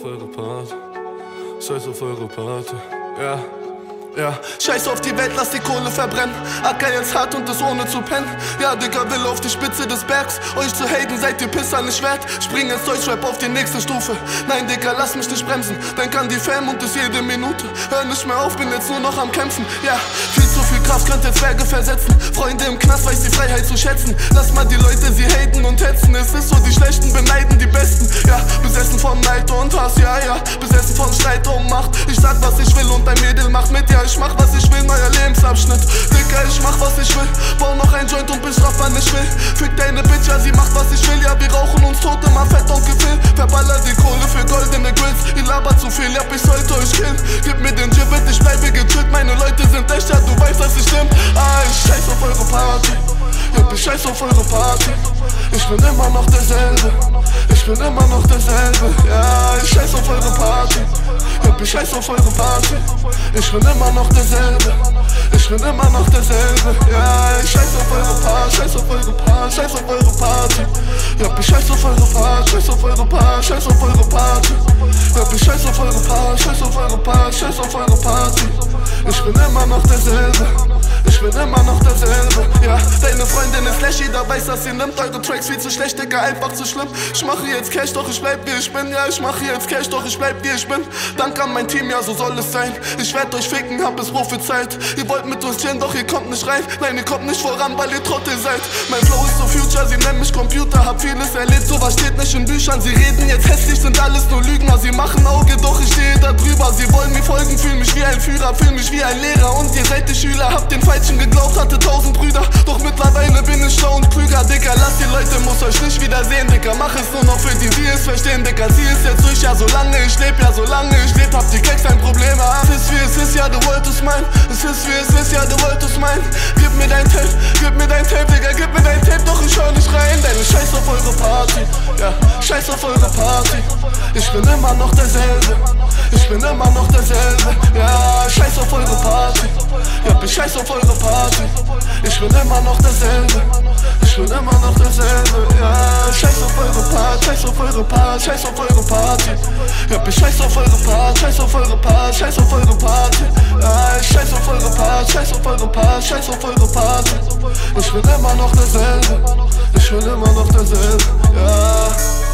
auf eure Party, scheiß auf eure Party, ja. Ja, scheiß auf die Welt, lass die Kohle verbrennen. Acker jetzt hart und das ohne zu pennen. Ja, Digga, will auf die Spitze des Bergs. Euch zu haten, seid ihr Pisser nicht wert. Spring ins Deutschrap auf die nächste Stufe. Nein, Digga, lass mich nicht bremsen. Denk an die Fam und das jede Minute. Hör nicht mehr auf, bin jetzt nur noch am Kämpfen. Ja, viel zu viel Kraft, könnte Zwerge versetzen. Freunde im Knast, weiß die Freiheit zu schätzen. Lass mal die Leute sie haten und hetzen. Es ist so, die Schlechten beneiden die Besten. Ja, besessen von Neid und Hass, ja, ja. Besessen von Streit und Macht. Ich sag, was ich will und ein Mädel macht mit, ja. Ich mach was ich will, neuer Lebensabschnitt. Digga, ich mach was ich will. Bau noch ein Joint und bestraf wann ich will. Fick deine Bitch, ja, sie macht was ich will. Ja, wir rauchen uns tot, immer fett und gefill. Verballer die Kohle für goldene Grills. Ihr labert zu viel, ja, ich sollte euch killen. Gib mir den Gibbet, ich bleibe gechillt. Meine Leute sind echt, ja, du weißt, dass ich stimmt. Ah, ich scheiß auf eure Party. Ja, ich scheiß auf eure Party. Ich bin immer noch derselbe. Ich bin immer noch derselbe. Ja, ich scheiß auf eure Party. Ja, ich scheiß auf eure Party. Ich bin immer noch derselbe. Ich bin immer noch derselbe. Ja, ich scheiß auf eure Party. Scheiß auf eure Party. Scheiß auf eure Party. Ja, ich scheiß auf eure Party. Scheiß auf eure Party. Scheiß auf eure Party. Ja, ich scheiß auf eure Party. Scheiß auf eure Party. Scheiß auf eure Party. Ich bin immer noch derselbe. Ich bin immer noch derselbe. Ja, deine Freundin ist lässig, jeder weiß, dass sie nimmt. Eure Tracks viel zu schlecht, Digga, einfach zu schlimm. Ich mache jetzt Cash, doch ich bleib wie ich bin. Ja, ich mache jetzt Cash, doch ich bleib wie ich bin. Dank an mein Team, ja, so soll es sein. Ich werd euch ficken, hab es prophezeit. Ihr wollt mit uns chillen, doch ihr kommt nicht rein. Nein, ihr kommt nicht voran, weil ihr Trottel seid. Mein Flow ist so Future, sie nennen mich Computer. Hab vieles erlebt, sowas steht nicht in Büchern. Sie reden jetzt hässlich, sind alles nur Lügner. Sie machen Auge, doch ich stehe da drüber. Sie wollen mir folgen, fühlen mich wie ein Führer, fühlen mich wie ein Lehrer. Und ihr seid die Schüler, habt den Falschen geglaubt, hatte 1000 Brüder. Doch mittlerweile bin ich schlau und klüger, Digga. Lasst die Leute, muss euch nicht wiedersehen, Digga. Mach es nur noch für die, die es verstehen, Digga. Sie ist jetzt durch, ja, solange ich leb, ja, solange ich leb, habt ihr Keks ein Problem, ah. Es ist wie es ist, ja, du wolltest mein. Es ist wie es ist, ja, du wolltest mein. Gib mir dein Tape, Digga, gib mir dein Tape, doch ich hör nicht rein, denn ich scheiß auf eure Party. Ja, scheiß auf eure Party. Ich bin immer noch derselbe. Ich bin immer noch derselbe. Ja, scheiß auf eure Party. Ja, ich scheiß auf eure Party. Ich bin immer noch derselbe. Ich bin immer noch derselbe. Ja, scheiß auf eure Party. Scheiß auf eure Party. Scheiß auf eure Party. Ja, ich scheiß auf eure Party. Scheiß auf eure Party. Scheiß auf eure Party. Ja, ich scheiß auf eure Party. Scheiß auf eure Party. Scheiß auf eure Party. Ich bin immer noch derselbe. Ich bin immer noch derselbe. Ja.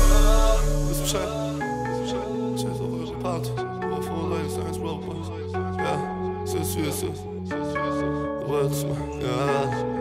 Wisst Bescheid. Scheiß auf eure Party. Ja, es ist wie es ist. Du wolltest mal, ja.